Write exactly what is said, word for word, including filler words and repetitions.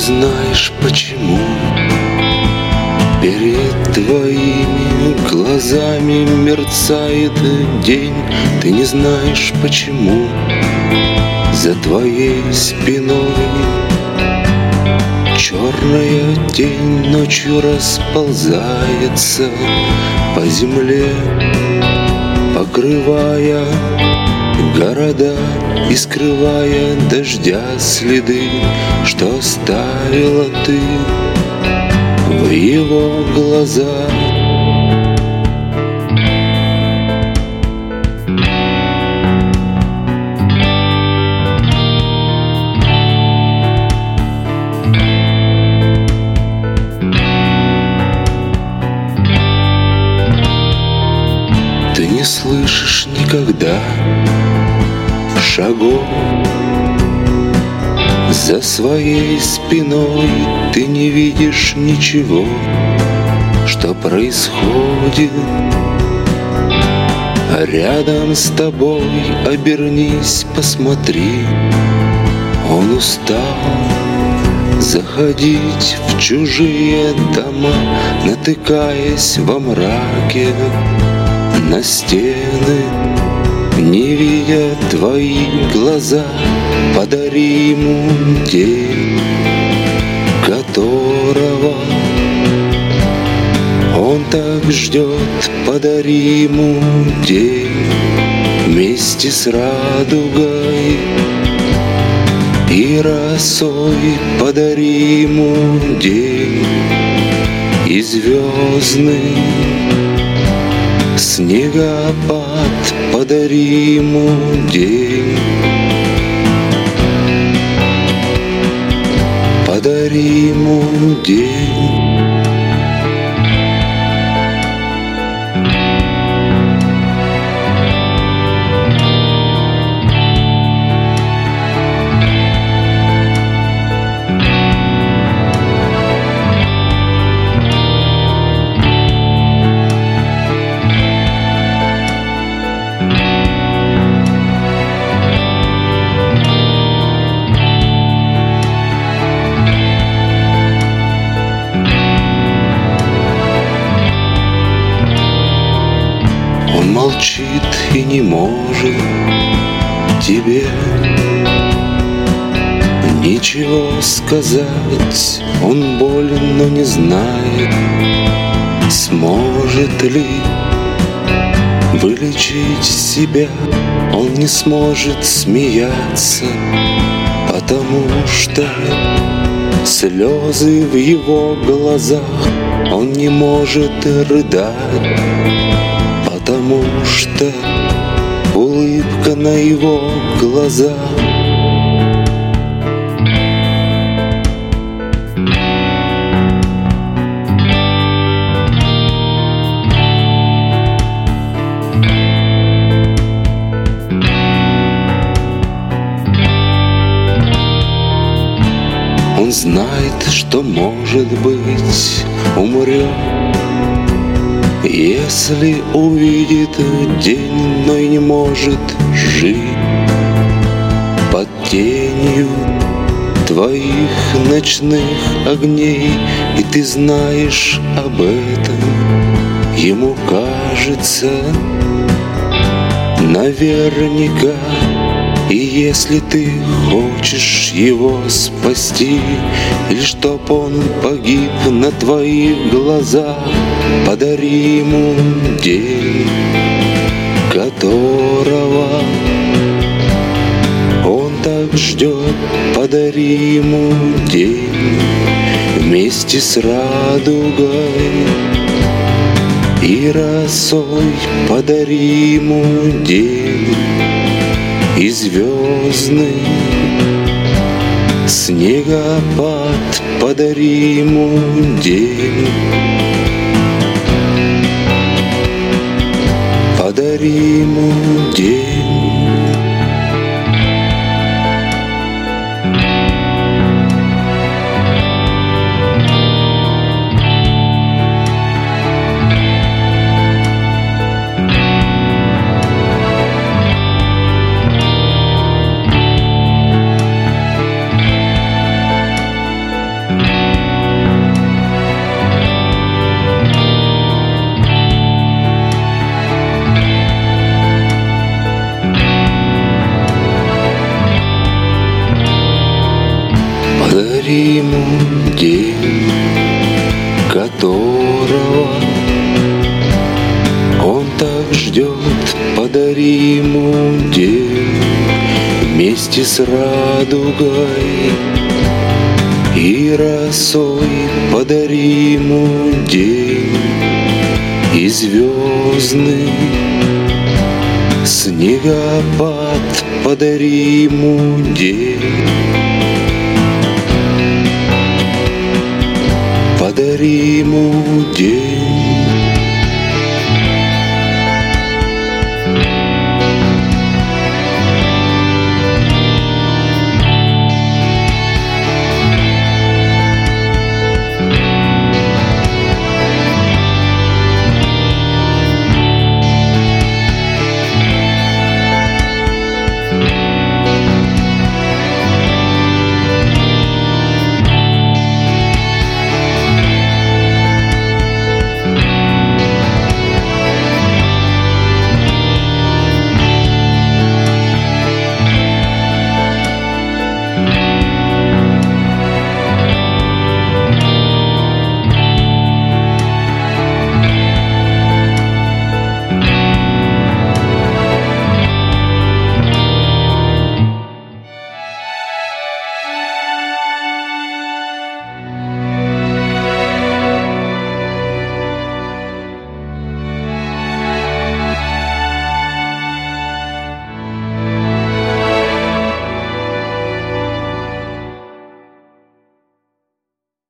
знаешь почему перед твоими глазами мерцает день. Ты не знаешь почему за твоей спиной черная тень ночью расползается по земле, покрывая города и скрывая дождя следы, что оставила ты в его глазах. Ты не слышишь никогда шагов за своей спиной, ты не видишь ничего, что происходит рядом с тобой. Обернись, посмотри, он устал заходить в чужие дома, натыкаясь во мраке на стены. Не видя твои глаза, подари ему день, которого он так ждет. Подари ему день вместе с радугой и росой. Подари ему день и звездный снегопад. Подари ему день, подари ему день. Он молчит и не может тебе ничего сказать. Он болен, но не знает, сможет ли вылечить себя. Он не сможет смеяться, потому что слезы в его глазах. Он не может рыдать, потому что улыбка на его глазах. Он знает, что, может быть, умрет, если увидит день, но и не может жить под тенью твоих ночных огней. И ты знаешь об этом, ему кажется наверняка. И если ты хочешь его спасти, или чтоб он погиб на твоих глазах, подари ему день, которого он так ждет. Подари ему день вместе с радугой и росой. Подари ему день и звездный снегопад. Подари ему день, подари ему день. Подари ему день, которого он так ждет. Подари ему день вместе с радугой и росой. Подари ему день и звездный снегопад. Подари ему день, подари ему день.